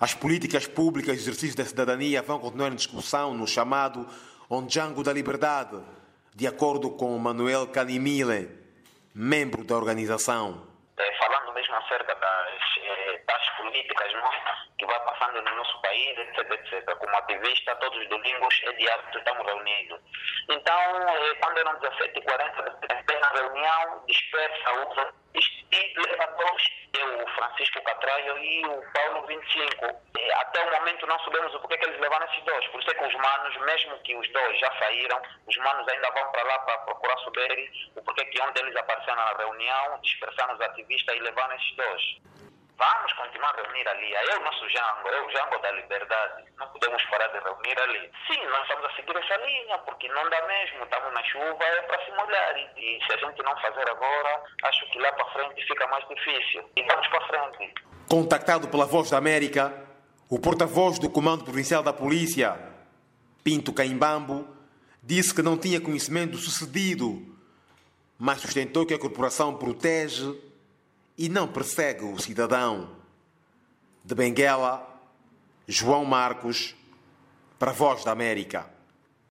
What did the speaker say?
As políticas públicas de exercício da cidadania vão continuar em discussão no chamado Ondjango da Liberdade, de acordo com Manuel Canimile, membro da organização. Falando mesmo acerca das políticas, não é? Que vai passando no nosso país, etc. Como ativista, todos os domingos é diário que estamos reunidos. Então, quando eram 17h40, tem a reunião, dispersa, usa e leva dois, o Francisco Catraio e o Paulo 25. Até o momento não sabemos o porquê que eles levaram esses dois. Por isso é que os manos, mesmo que os dois já saíram, os manos ainda vão para lá para procurar saber o porquê que um deles apareceu na reunião, dispersando os ativistas e levaram esses dois. Vamos continuar a reunir ali. É o nosso Jango, é o Jango da Liberdade. Não podemos parar de reunir ali. Sim, nós estamos a seguir essa linha, porque não dá mesmo. Estamos na chuva, é para se molhar. E se a gente não fazer agora, acho que lá para frente fica mais difícil. E vamos para frente. Contactado pela Voz da América, o porta-voz do Comando Provincial da Polícia, Pinto Caimbambo, disse que não tinha conhecimento do sucedido, mas sustentou que a corporação protege e não persegue o cidadão. De Benguela, João Marcos, para a Voz da América.